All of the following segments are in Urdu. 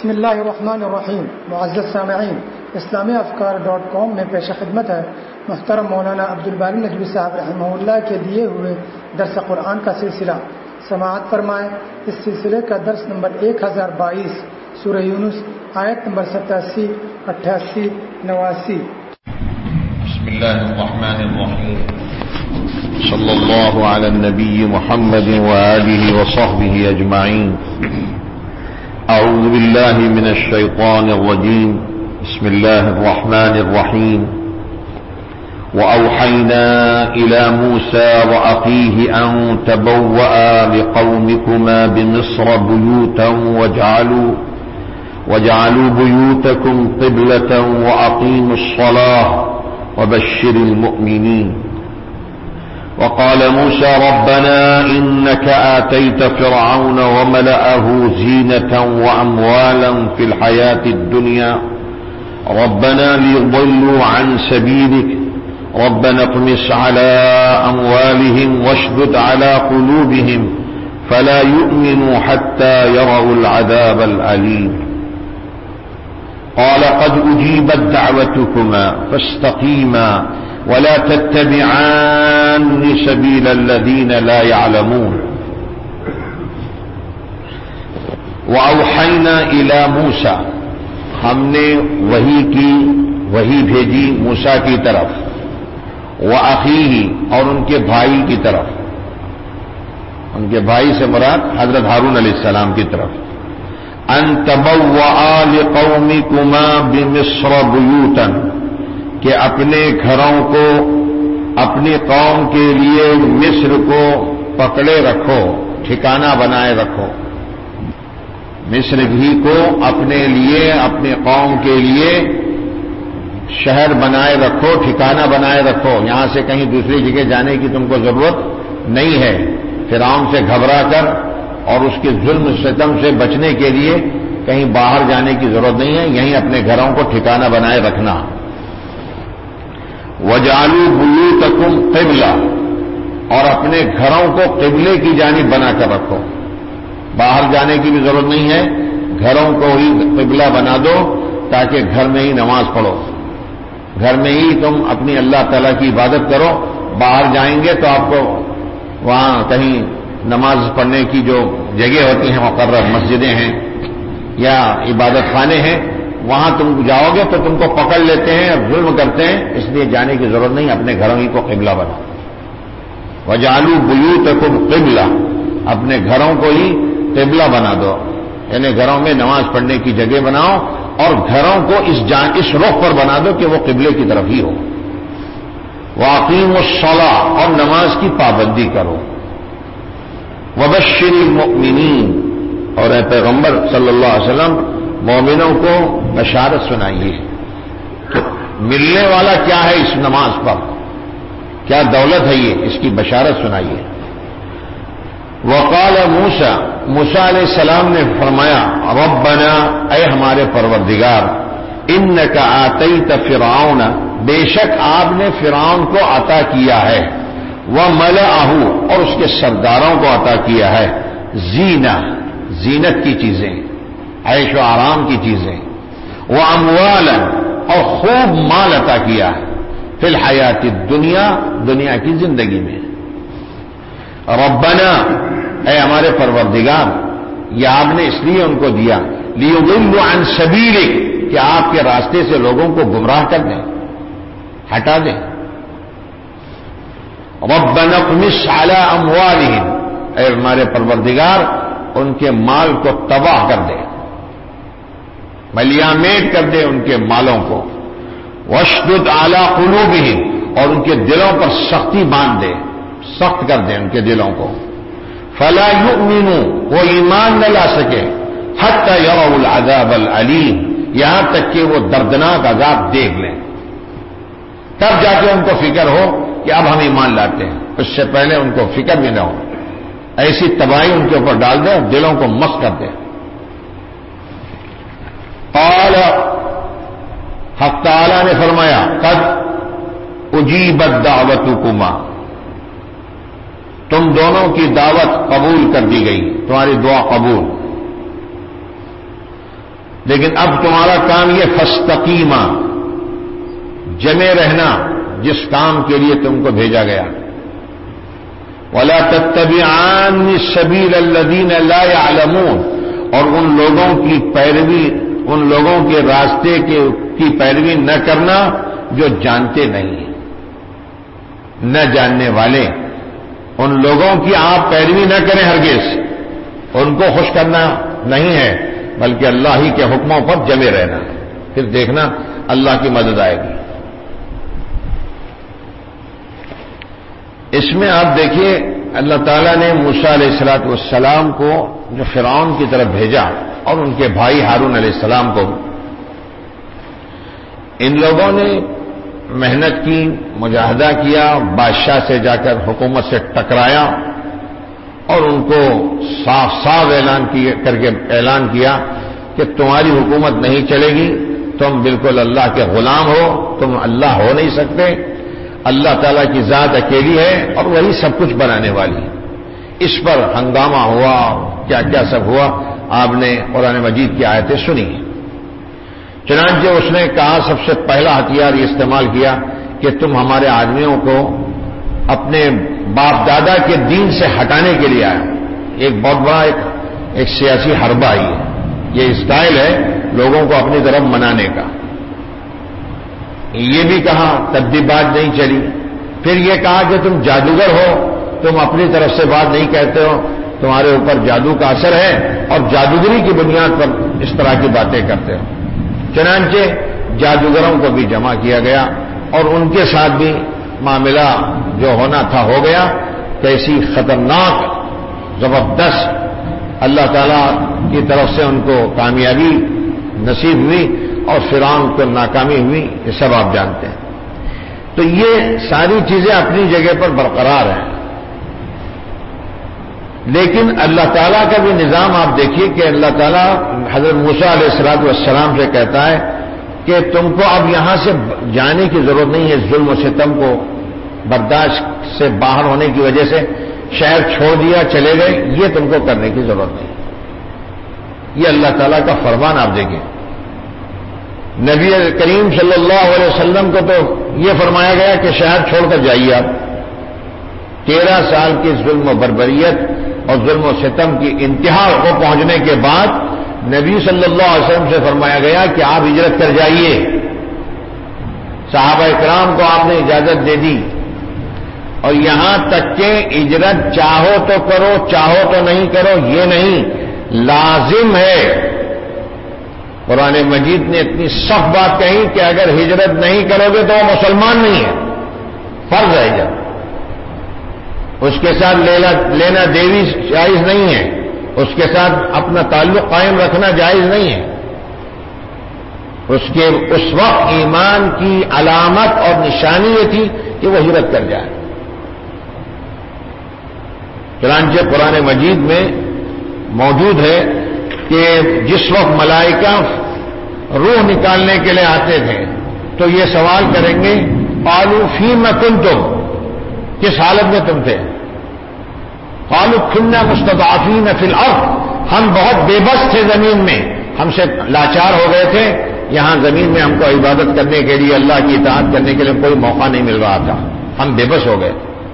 بسم اللہ الرحمن الرحیم. معزز سامعین، اسلامیافکار.com میں پیش خدمت ہے محترم مولانا عبدالباری نجوی صاحب رحمہ اللہ کے دیے ہوئے درس قرآن کا سلسلہ. سماعت فرمائیں. اس سلسلے کا درس نمبر 1022 سورہ یونس آیت نمبر 87، 88، 89. بسم اللہ الرحمن الرحیم. صلی اللہ علی النبی محمد وآلہ وصحبہ اجمعین. اعوذ باللہ من الشیطان الرجیم. بسم اللہ الرحمن الرحیم. وأوحينا إلى موسى وأخيه أن تبوأ لقومكما بمصر بيوتا واجعلوا بيوتكم قبلة وأقيموا الصلاة وبشر المؤمنين. وقال موسى ربنا إنك آتيت فرعون وملأه زينة وأموالا في الحياة الدنيا ربنا ليضلوا عن سبيلك ربنا اطمس على أموالهم واشدد على قلوبهم فلا يؤمنوا حتى يروا العذاب الأليم. قال قد أجيبت دعوتكما فاستقيما ولا تتبعان سبيل الذين لا يعلمون. وأوحينا إلى موسى، ہم نے وحی بھیجی موسیٰ کی طرف، وأخیہ اور ان کے بھائی کی طرف. ان کے بھائی سے مراد حضرت ہارون علیہ السلام کی طرف. ان تبوأ لقومکما بمصر بیوتا، کہ اپنے گھروں کو اپنی قوم کے لیے مصر کو پکڑے رکھو، ٹھکانہ بنائے رکھو. مصر بھی کو اپنے لیے اپنے قوم کے لیے شہر بنائے رکھو، ٹھکانہ بنائے رکھو. یہاں سے کہیں دوسری جگہ جانے کی تم کو ضرورت نہیں ہے. فرعون سے گھبرا کر اور اس کے ظلم ستم سے بچنے کے لیے کہیں باہر جانے کی ضرورت نہیں ہے، یہیں اپنے گھروں کو ٹھکانہ بنائے رکھنا. وَجَعَلُوا بُيُوتَكُمْ قِبْلَةً، اور اپنے گھروں کو قبلے کی جانب بنا کر رکھو. باہر جانے کی بھی ضرورت نہیں ہے، گھروں کو ہی قبلہ بنا دو تاکہ گھر میں ہی نماز پڑھو، گھر میں ہی تم اپنی اللہ تعالیٰ کی عبادت کرو. باہر جائیں گے تو آپ کو وہاں کہیں نماز پڑھنے کی جو جگہ ہوتی ہیں مقرر مسجدیں ہیں یا عبادت خانے ہیں، وہاں تم جاؤ گے تو تم کو پکڑ لیتے ہیں اور ظلم کرتے ہیں، اس لیے جانے کی ضرورت نہیں، اپنے گھروں ہی کو قبلہ بناؤ. وَجَعَلُوا بُيُوتَكُمْ قِبْلَةً، اپنے گھروں کو ہی قبلہ بنا دو، یعنی گھروں میں نماز پڑھنے کی جگہ بناؤ اور گھروں کو اس رخ پر بنا دو کہ وہ قبلے کی طرف ہی ہو. وَأَقِيمُوا الصَّلَاةَ، اور نماز کی پابندی کرو. وَبَشِّرِ الْمُؤْمِنِينَ، اور اے پیغمبر صلی اللہ علیہ وسلم مومنوں کو بشارت سنائیے کہ ملنے والا کیا ہے اس نماز پر، کیا دولت ہے یہ، اس کی بشارت سنائیے. وقال موسیٰ علیہ السلام نے فرمایا ربنا، اے ہمارے پروردگار، انک آتیت فرعون، بے شک آپ نے فرعون کو عطا کیا ہے، وملأہ، اور اس کے سرداروں کو عطا کیا ہے، زینت کی چیزیں، عیش و آرام کی چیزیں، واموالا، اور خوب مال عطا کیا ہے، فی الحیات الدنیا، دنیا کی زندگی میں. ربنا، اے ہمارے پروردگار، یہ آپ نے اس لیے ان کو دیا لیضلوا عن سبیلک، کہ آپ کے راستے سے لوگوں کو گمراہ کر دیں، ہٹا دیں. ربنا اطمس علی اموالہم، اے ہمارے پروردگار ان کے مال کو تباہ کر دے، ملیامیٹ کر دے ان کے مالوں کو. واشدد علی قلوبہم، اور ان کے دلوں پر سختی باندھ دے، سخت کر دیں ان کے دلوں کو. فلا یؤمنوا، وہ ایمان نہ لا سکے، حتی یروا العذاب العلیم، یہاں تک کہ وہ دردناک عذاب دیکھ لیں، تب جا کے ان کو فکر ہو کہ اب ہم ایمان لاتے ہیں. اس سے پہلے ان کو فکر بھی نہ ہو. ایسی تباہی ان کے اوپر ڈال دیں، دلوں کو مست کر دیں. قال، حق تعالی نے فرمایا قد اجیبت دعوتکما، تم دونوں کی دعوت قبول کر دی گئی، تمہاری دعا قبول. لیکن اب تمہارا کام یہ فاستقیما، جمے رہنا جس کام کے لیے تم کو بھیجا گیا. ولا تتبعان سبیل الذین لا يعلمون، اور ان لوگوں کی پیروی، ان لوگوں کے راستے کی پیروی نہ کرنا جو جانتے نہیں ہیں، نہ جاننے والے. ان لوگوں کی آپ پیروی نہ کریں ہرگز، ان کو خوش کرنا نہیں ہے، بلکہ اللہ ہی کے حکموں پر جمے رہنا. پھر دیکھنا اللہ کی مدد آئے گی. اس میں آپ دیکھیے اللہ تعالیٰ نے موسیٰ علیہ الصلوۃ والسلام کو جو فرعون کی طرف بھیجا اور ان کے بھائی ہارون علیہ السلام کو، ان لوگوں نے محنت کی، مجاہدہ کیا، بادشاہ سے جا کر حکومت سے ٹکرایا اور ان کو صاف صاف اعلان کیا کہ تمہاری حکومت نہیں چلے گی، تم بالکل اللہ کے غلام ہو، تم اللہ ہو نہیں سکتے، اللہ تعالیٰ کی ذات اکیلی ہے اور وہی سب کچھ بنانے والی ہے. اس پر ہنگامہ ہوا، کیا کیا سب ہوا، آپ نے قرآن مجید کی آیتیں سنی. چنانچہ اس نے کہا، سب سے پہلا ہتھیار یہ استعمال کیا کہ تم ہمارے آدمیوں کو اپنے باپ دادا کے دین سے ہٹانے کے لیے آئے. ایک بہت بڑا ایک سیاسی حربہ ہی ہے، یہ اسٹائل ہے لوگوں کو اپنی طرف منانے کا. یہ بھی کہا، تب بھی بات نہیں چلی. پھر یہ کہا کہ تم جادوگر ہو، تم اپنی طرف سے بات نہیں کہتے ہو، تمہارے اوپر جادو کا اثر ہے اور جادوگری کی بنیاد پر اس طرح کی باتیں کرتے ہو. چنانچہ جادوگروں کو بھی جمع کیا گیا اور ان کے ساتھ بھی معاملہ جو ہونا تھا ہو گیا. کیسی خطرناک، زبردست اللہ تعالیٰ کی طرف سے ان کو کامیابی نصیب ہوئی اور فرعون کو ناکامی ہوئی، یہ سب آپ جانتے ہیں. تو یہ ساری چیزیں اپنی جگہ پر برقرار ہیں، لیکن اللہ تعالیٰ کا بھی نظام آپ دیکھیے کہ اللہ تعالیٰ حضرت موسیٰ علیہ الصلوۃ والسلام سے کہتا ہے کہ تم کو اب یہاں سے جانے کی ضرورت نہیں ہے. ظلم و ستم کو برداشت سے باہر ہونے کی وجہ سے شہر چھوڑ دیا، چلے گئے، یہ تم کو کرنے کی ضرورت نہیں. یہ اللہ تعالیٰ کا فرمان آپ دیکھیں. نبی کریم صلی اللہ علیہ وسلم کو تو یہ فرمایا گیا کہ شہر چھوڑ کر جائیے. آپ 13 سال کی ظلم و بربریت اور ظلم و ستم کی انتہا کو پہنچنے کے بعد نبی صلی اللہ علیہ وسلم سے فرمایا گیا کہ آپ ہجرت کر جائیے. صحابہ کرام کو آپ نے اجازت دے دی، اور یہاں تک کہ ہجرت چاہو تو کرو، چاہو تو نہیں کرو، یہ نہیں، لازم ہے. قرآن مجید نے اتنی سخت بات کہی کہ اگر ہجرت نہیں کرو گے تو وہ مسلمان نہیں ہے، فرض ہے ہجرت. اس کے ساتھ لینا دیوی جائز نہیں ہے، اس کے ساتھ اپنا تعلق قائم رکھنا جائز نہیں ہے. اس وقت ایمان کی علامت اور نشانی یہ تھی کہ وہ ہجرت کر جائے. چنانچہ قرآن مجید میں موجود ہے کہ جس وقت ملائکہ روح نکالنے کے لیے آتے تھے تو یہ سوال کریں گے، قالوا فیم کنتم، کس حالت میں تم تھے؟ قالوا كنا مستضعفین فی الارض، ہم بہت بے بس تھے زمین میں، ہم سے لاچار ہو گئے تھے، یہاں زمین میں ہم کو عبادت کرنے کے لیے، اللہ کی اطاعت کرنے کے لیے کوئی موقع نہیں مل رہا تھا، ہم بے بس ہو گئے.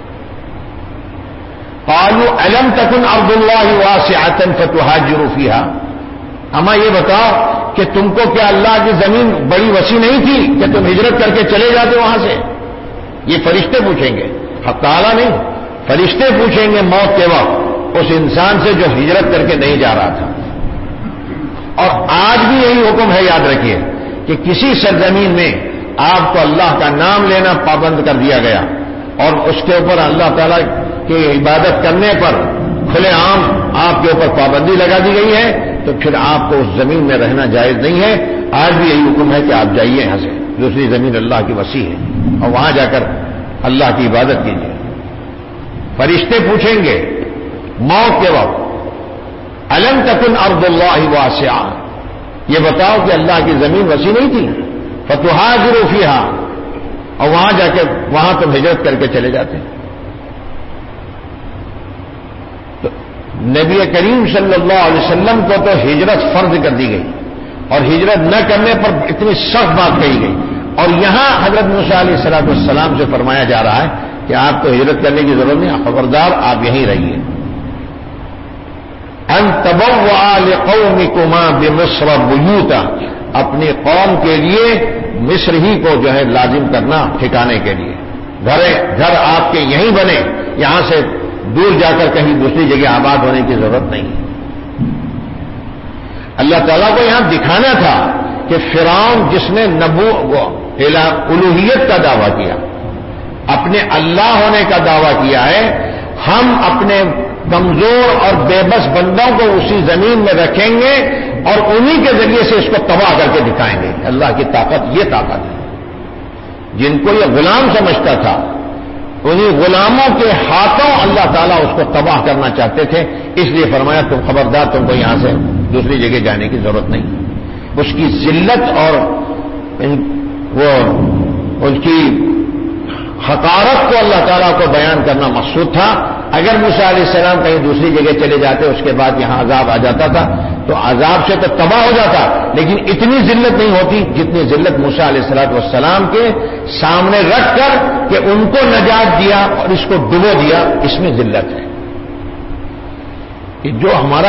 قالوا الم تکن ارض اللہ واسعۃ فتہاجروا فیہا، ہمیں یہ بتاؤ کہ تم کو کیا اللہ کی زمین بڑی وسیع نہیں تھی کہ تم ہجرت کر کے چلے جاتے وہاں سے؟ یہ فرشتے پوچھیں گے، حق تعالیٰ نہیں، فرشتے پوچھیں گے موت کے وقت اس انسان سے جو ہجرت کر کے نہیں جا رہا تھا. اور آج بھی یہی حکم ہے، یاد رکھیے کہ کسی سرزمین میں آپ کو اللہ کا نام لینا پابند کر دیا گیا اور اس کے اوپر اللہ تعالیٰ کی عبادت کرنے پر کھلے عام آپ کے اوپر پابندی لگا دی گئی ہے، تو پھر آپ کو اس زمین میں رہنا جائز نہیں ہے. آج بھی یہی حکم ہے کہ آپ جائیے یہاں سے، دوسری زمین اللہ کی وسیع ہے اور وہاں جا کر اللہ کی عبادت کیجیے. فرشتے پوچھیں گے موت کے وقت، الم تکن ارض اللہ واسعہ، یہ بتاؤ کہ اللہ کی زمین وسیع نہیں تھی؟ فتہاجروا فیہا، اور وہاں جا کے وہاں تم ہجرت کر کے چلے جاتے. تو نبی کریم صلی اللہ علیہ وسلم کو تو ہجرت فرض کر دی گئی، اور ہجرت نہ کرنے پر اتنی سخت بات کہی گئی. اور یہاں حضرت موسیٰ علیہ السلام سے فرمایا جا رہا ہے کہ آپ کو ہجرت کرنے کی ضرورت نہیں، خبردار آپ یہیں رہیے. ان تبوأ لقومکما بمصر بیوتا، اپنی قوم کے لیے مصر ہی کو جو ہے لازم کرنا ٹھکانے کے لیے. گھر آپ کے یہیں بنے، یہاں سے دور جا کر کہیں دوسری جگہ آباد ہونے کی ضرورت نہیں. اللہ تعالیٰ کو یہاں دکھانا تھا کہ فرعون جس نے الوہیت کا دعویٰ کیا، اپنے اللہ ہونے کا دعویٰ کیا ہے، ہم اپنے کمزور اور بے بس بندوں کو اسی زمین میں رکھیں گے اور انہی کے ذریعے سے اس کو تباہ کر کے دکھائیں گے. اللہ کی طاقت یہ طاقت ہے. جن کو یہ غلام سمجھتا تھا، انہی غلاموں کے ہاتھوں اللہ تعالیٰ اس کو تباہ کرنا چاہتے تھے. اس لیے فرمایا تم خبردار، تم کو یہاں سے دوسری جگہ جانے کی ضرورت نہیں. اس کی ذلت اور ان کی حقارت کو اللہ تعالیٰ کو بیان کرنا مقصود تھا. اگر موسیٰ علیہ السلام کہیں دوسری جگہ چلے جاتے، اس کے بعد یہاں عذاب آ جاتا تھا، تو عذاب سے تو تباہ ہو جاتا، لیکن اتنی ذلت نہیں ہوتی جتنی ذلت موسیٰ علیہ السلام کے سامنے رکھ کر کہ ان کو نجات دیا اور اس کو ڈبو دیا. اس میں ذلت ہے کہ جو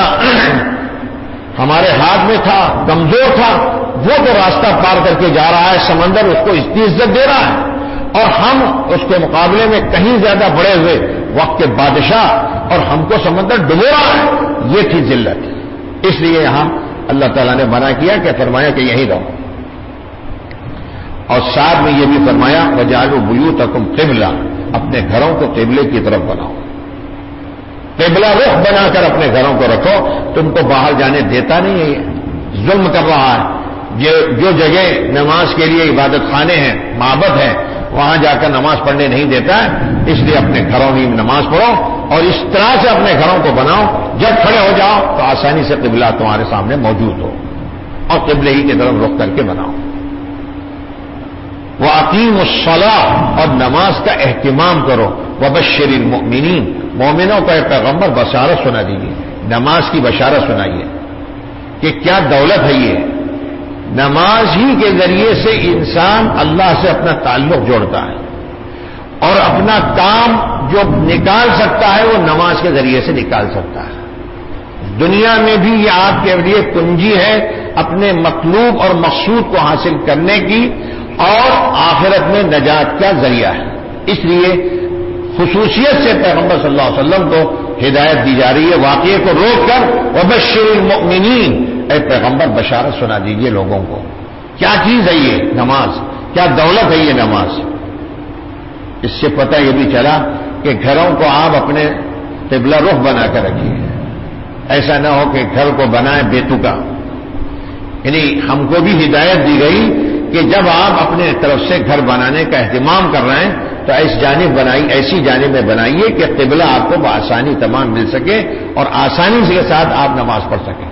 ہمارے ہاتھ میں تھا، کمزور تھا، وہ تو راستہ پار کر کے جا رہا ہے، سمندر اس کو اتنی عزت دے رہا ہے، اور ہم اس کے مقابلے میں کہیں زیادہ بڑے ہوئے وقت کے بادشاہ، اور ہم کو سمندر ڈبو رہا ہے. یہ تھی ذلت. اس لیے یہاں اللہ تعالیٰ نے منع کیا کہ فرمایا کہ یہیں رہو. اور ساتھ میں یہ بھی فرمایا وَجَعَلُوا بُيُوتَكُمْ قِبْلَةً، اپنے گھروں کو قبلے کی طرف بناؤ. قبلہ رخ بنا کر اپنے گھروں کو رکھو. تم کو باہر جانے دیتا نہیں ہے، ظلم کر رہا ہے. جو جگہ نماز کے لیے عبادت خانے ہیں، معبد ہیں، وہاں جا کر نماز پڑھنے نہیں دیتا ہے. اس لیے اپنے گھروں میں نماز پڑھو اور اس طرح سے اپنے گھروں کو بناؤ، جب کھڑے ہو جاؤ تو آسانی سے قبلہ تمہارے سامنے موجود ہو، اور قبلے ہی کی طرف رخ کر کے بناؤ. وَأَقِيمُوا الصَّلَاةَ، اور نماز کا اہتمام کرو. وَبَشِّرِ الْمُؤْمِنِينَ، مومنوں کا ایک پیغمبر بشارت سنا دیجیے، نماز کی بشارت سنائیے کہ کیا دولت ہے یہ. نماز ہی کے ذریعے سے انسان اللہ سے اپنا تعلق جوڑتا ہے، اور اپنا کام جو نکال سکتا ہے وہ نماز کے ذریعے سے نکال سکتا ہے. دنیا میں بھی یہ آپ کے لیے کنجی ہے اپنے مطلوب اور مقصود کو حاصل کرنے کی، اور آخرت میں نجات کا ذریعہ ہے. اس لیے خصوصیت سے پیغمبر صلی اللہ علیہ وسلم کو ہدایت دی جا رہی ہے، واقعے کو روک کر وَبَشِّرِ الْمُؤْمِنِينَ، اے پیغمبر بشارت سنا دیجئے لوگوں کو. کیا چیز ہے یہ نماز، کیا دولت ہے یہ نماز. اس سے پتہ یہ بھی چلا کہ گھروں کو آپ اپنے قبلہ رخ بنا کر رکھیے. ایسا نہ ہو کہ گھر کو بنائیں بیتکا. یعنی ہم کو بھی ہدایت دی گئی کہ جب آپ اپنے طرف سے گھر بنانے کا اہتمام کر رہے ہیں تو ایسی جانب میں بنائیے کہ قبلہ آپ کو بآسانی تمام مل سکے اور آسانی کے ساتھ آپ نماز پڑھ سکیں.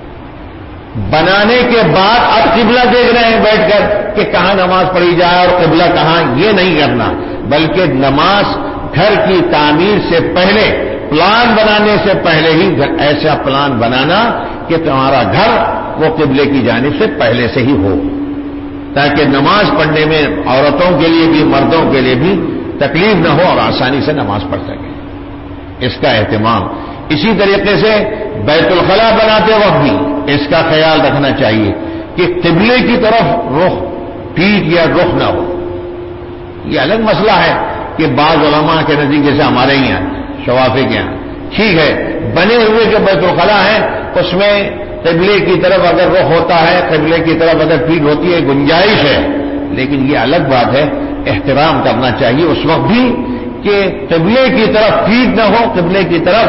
بنانے کے بعد اب قبلہ دیکھ رہے ہیں بیٹھ کر کہ کہاں نماز پڑھی جائے اور قبلہ کہاں، یہ نہیں کرنا، بلکہ نماز گھر کی تعمیر سے پہلے، پلان بنانے سے پہلے ہی ایسا پلان بنانا کہ تمہارا گھر وہ قبلے کی جانب سے پہلے سے ہی ہو، تاکہ نماز پڑھنے میں عورتوں کے لیے بھی مردوں کے لیے بھی تکلیف نہ ہو اور آسانی سے نماز پڑھ سکیں. اس کا اہتمام. اسی طریقے سے بیت الخلاء بناتے وقت بھی اس کا خیال رکھنا چاہیے کہ قبلے کی طرف رخ، پیٹھ یا رخ نہ ہو. یہ الگ مسئلہ ہے کہ بعض علماء کے نزدیک جیسے ہمارے ہی ہیں شوافی کے یہاں ٹھیک ہے، بنے ہوئے جو بیت الخلاء ہے اس میں قبلے کی طرف اگر رخ ہوتا ہے، قبلے کی طرف اگر پیٹھ ہوتی ہے، گنجائش ہے، لیکن یہ الگ بات ہے. احترام کرنا چاہیے اس وقت بھی کہ قبلے کی طرف پیٹھ نہ ہو، قبلے کی طرف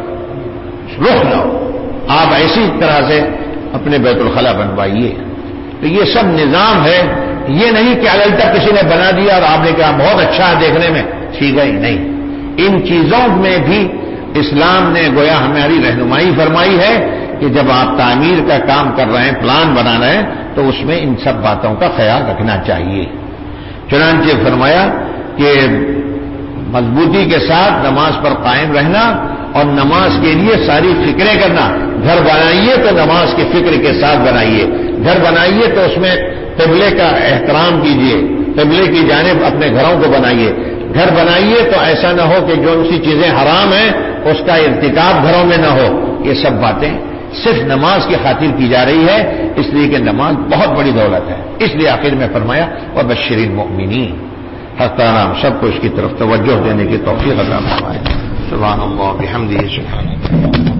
رخ نہ ہو. آپ ایسی طرح سے اپنے بیت الخلاء بنوائیے. تو یہ سب نظام ہے، یہ نہیں کہ الگ تک کسی نے بنا دیا اور آپ نے کہا بہت اچھا ہے دیکھنے میں، ٹھیک ہے نہیں. ان چیزوں میں بھی اسلام نے گویا ہماری رہنمائی فرمائی ہے کہ جب آپ تعمیر کا کام کر رہے ہیں، پلان بنا رہے ہیں، تو اس میں ان سب باتوں کا خیال رکھنا چاہیے. چنانچہ فرمایا کہ مضبوطی کے ساتھ نماز پر قائم رہنا اور نماز کے لیے ساری فکریں کرنا. گھر بنائیے تو نماز کی فکر کے ساتھ بنائیے. گھر بنائیے تو اس میں قبلے کا احترام کیجیے, قبلے کی جانب اپنے گھروں کو بنائیے. گھر بنائیے تو ایسا نہ ہو کہ جو سی چیزیں حرام ہیں اس کا ارتکاب گھروں میں نہ ہو. یہ سب باتیں صرف نماز کی خاطر کی جا رہی ہے, اس لیے کہ نماز بہت بڑی دولت ہے. اس لیے آخر میں فرمایا وبشر المؤمنین. حق تعالی ہم سب کو اس کی طرف توجہ دینے کی توفیق عطا فرمائے. سبحان اللہ بحمدہ سبحان اللہ.